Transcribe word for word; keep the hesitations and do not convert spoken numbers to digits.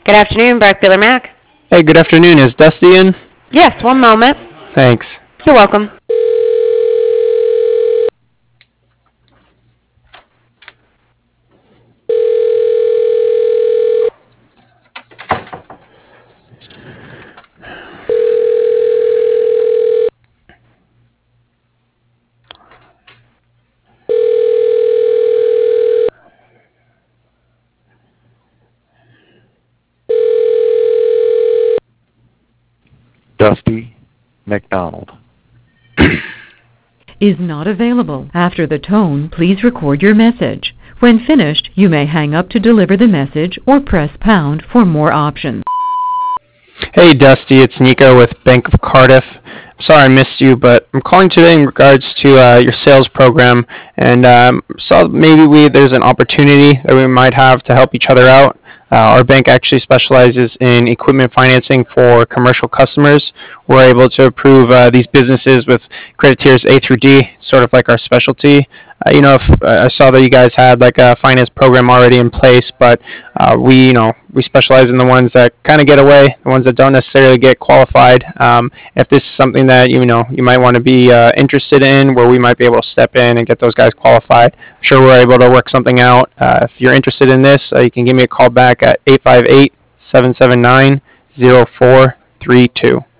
Good afternoon, Bark Bueller Mac. Hey, good afternoon. Is Dusty in? Yes, one moment. Thanks. You're welcome. Dusty McDonald is not available. After the tone, please record your message. When finished, you may hang up to deliver the message or press pound for more options. Hey, Dusty. It's Nico with Bank of Cardiff. I'm sorry I missed you, but I'm calling today in regards to uh, your sales program, and um, saw maybe we there's an opportunity that we might have to help each other out. Uh, our bank actually specializes in equipment financing for commercial customers. We're able to approve uh, these businesses with credit tiers A through D, sort of like our specialty. Uh, you know, if, uh, I saw that you guys had like a finance program already in place, but uh, we, you know, we specialize in the ones that kind of get away, the ones that don't necessarily get qualified. Um, if this is something that you know you might want to be uh, interested in, where we might be able to step in and get those guys qualified, I'm sure we're able to work something out. Uh, if you're interested in this, uh, you can give me a call back at eight five eight, seven seven nine, zero four three two.